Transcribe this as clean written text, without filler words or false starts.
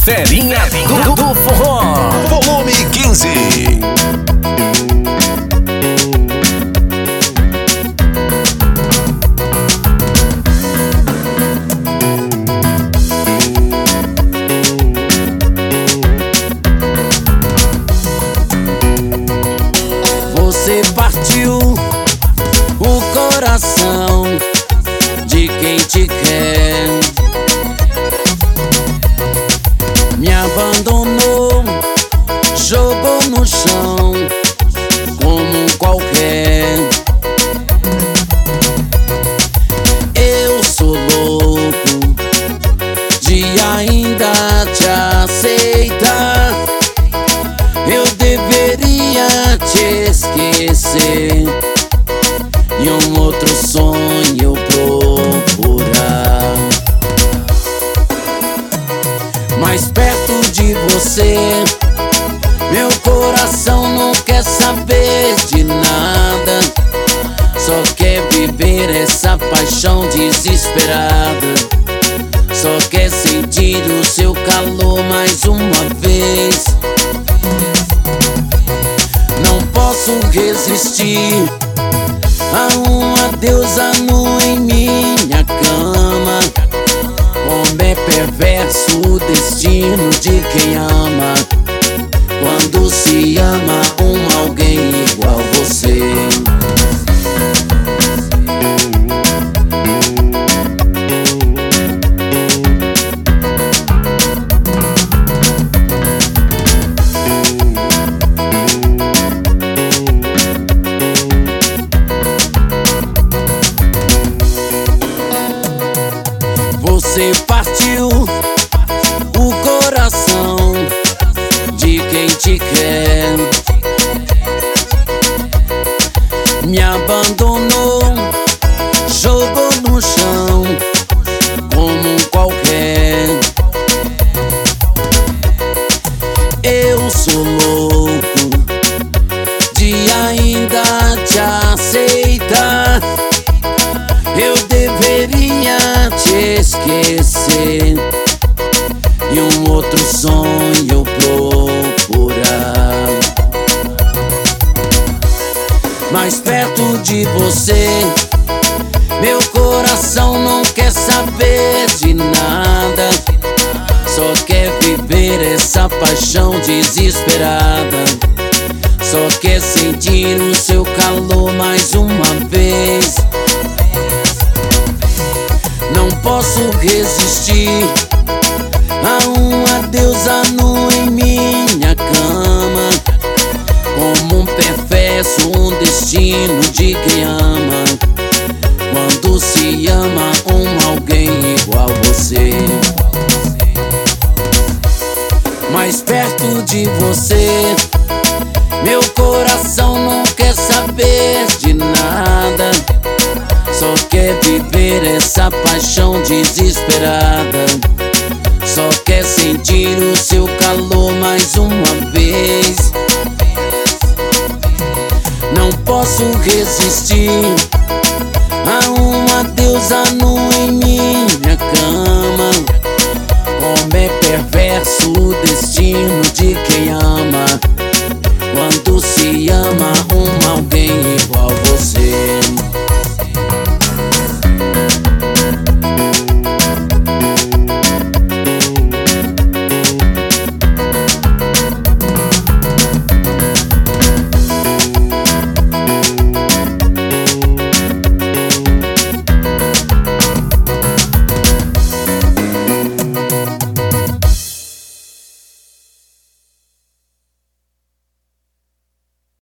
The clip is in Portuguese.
Ferinha do Forró, volume 15. Você partiu o coração de quem te quer, me abandonou, jogou no chão como um qualquer. Eu sou louco de ainda te aceitar. Eu deveria te esquecer e um outro sonho procurar. Mais perto de você, meu coração não quer saber de nada, só quer viver essa paixão desesperada, só quer sentir o seu calor mais uma vez. Não posso resistir a um adeus nu em minha cama. Como é perverso o destino de quem ama, quando se ama alguém igual você. Você partiu o coração de quem te quer, me abandonou, jogou no chão como um qualquer. Eu sou louco de ainda te aceitar. Eu deveria te esquecer e um outro sonho procurar. Mais perto de você, meu coração não quer saber de nada, só quer viver essa paixão desesperada, só quer sentir o seu calor mais uma vez. Não posso resistir a um adeus nu em minha cama. Como um perverso, um destino de quem ama, quando se ama alguém igual você. Mais perto de você, meu coração não quer saber de nada, só quer viver essa paixão desesperada, só quer sentir o seu calor mais uma vez. Não posso resistir a um adeus nu em minha cama.